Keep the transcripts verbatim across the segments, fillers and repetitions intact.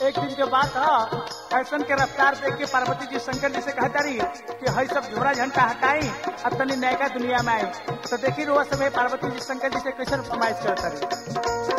एक दिन के बात है, फैशन के रफ्तार देख के पार्वती जी शंकर जी से कहता रही कि हई सब झोरा झंटा हटाई अब तनी नयका दुनिया में आई। तो देखी रोज समय पार्वती जी शंकर जी से कैसे फरमाइश करता रही।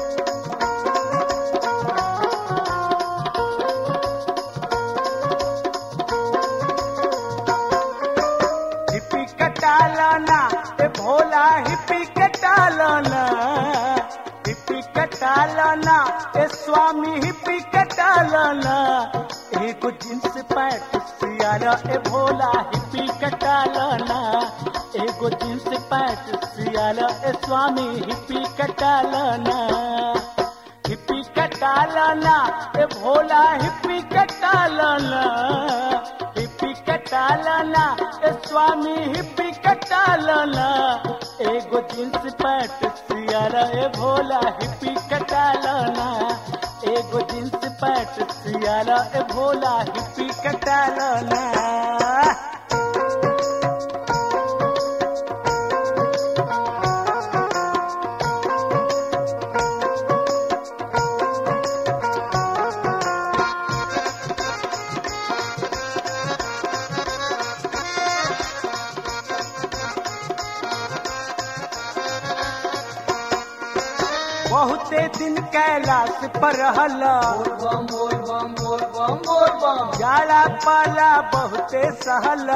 हिप्पी कटालाना ए भोला हिप्पी कटालाना, हिप्पी कटालाना ए स्वामी हिप्पी कटालाना, एगो जींस पैंट सियारा ए भोला हिप्पी कटालाना, एगो जींस पैंट सियारा ए स्वामी हिप्पी कटालाना, हिप्पी कटालाना ए भोला हिप्पी कटालाना, हिप्पी कटालाना ए स्वामी हिप्पी कटालाना, एगो जींस पैंट सियारा ए भोला हिप्पी कटालाना, एगो जींस पैंट सियारा ए भोला हिप्पी कटालाना। बहुते दिन कैलाश पर हला, जाला पाला बहुते सहला,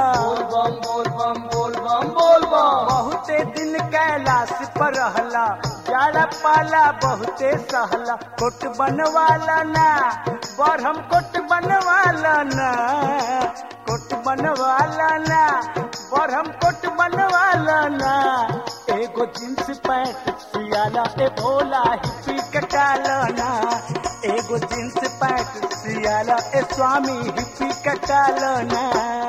बहुते दिन कैलाश पर हला, जाला पाला बहुते सहला, कोट बनवाला ना बरहम कोट बनवाला ना, कोट बनवाला ना बरहम कोट बनवाला ना, एगो जींस पैंट सियाला ए भोला हिप्पी कटालाना, एगो जींस पैंट सियाला ए स्वामी हिप्पी कटालाना।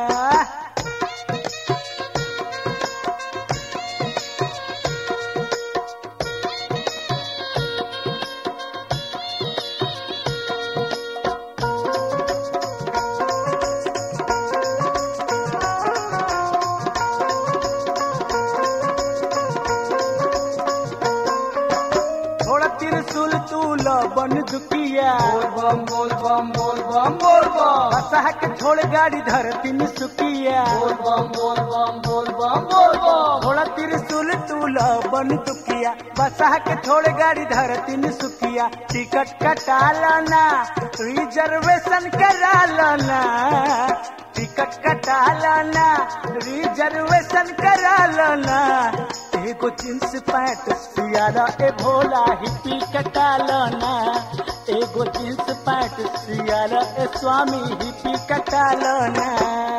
त्रिशूल तूल बन दुकिया, बोल बम बोल बम बोल बम बोल बम, बसहा के छोड़ गाड़ी धरती में सुकिया, बोल बम बोल बम बोल बम बोल बम, थोड़ा त्रिशूल तूल बन दुकिया, बसहा के छोड़ गाड़ी धरती में सुकिया, टिकट कटालाना रिजर्वेशन करालाना, टिकट कटालाना रिजर्वेशन करालाना, एगो जींस पैंट सियारा ए भोला हिप्पी कटालाना, एगो जींस पैंट सियारा ए स्वामी हिप्पी कटालाना।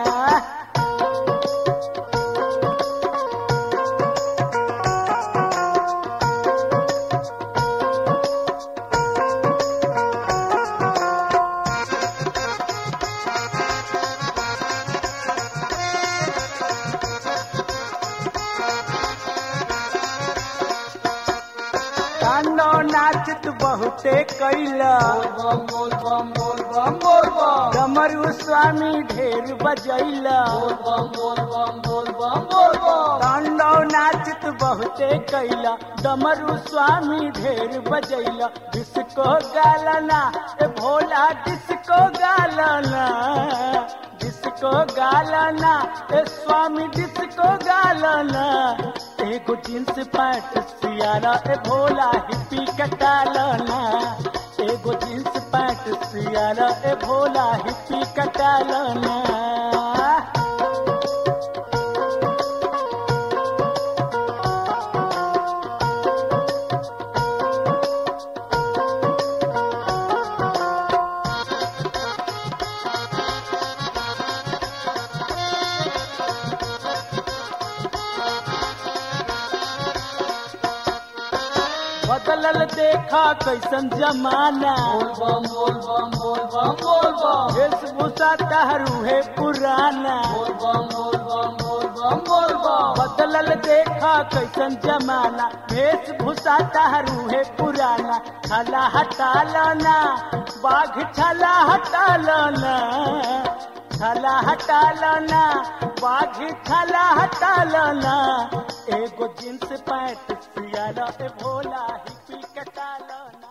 तांडव नाचत बहुते कैला, बोल बम बोल बम बोल बम, डमरू स्वामी ढेर बजैला, बोल बम बोल बम बोल बम बोल बम, तांडव नाचत बहुते कैला, डमरू स्वामी ढेर बजैला, डिस्को गालना ए भोला डिस्को गालना, डिस्को गालना ए स्वामी डिस्को गालना, एगो जींस पैंट सियारा ए भोला हिप्पी कटालाना, एगो जींस पैंट सियारा ए भोला हिप्पी कटालाना। बदलल देखा कैसन जमाना, बोल बम बोल बम बोल बम बोल बम, वेशभूषा तहरू है पुराना, बोल बम बोल बम बोल बम बोल बम, बदलल देखा कैसन जमाना, वेशभूषा तहरू है पुराना, छला हटालाना बाघ छला हटालाना, छला हटालाना बाघ छला हटालाना, एगो जींस पैंट सियारा ए भोला हिप्पी कटालाना।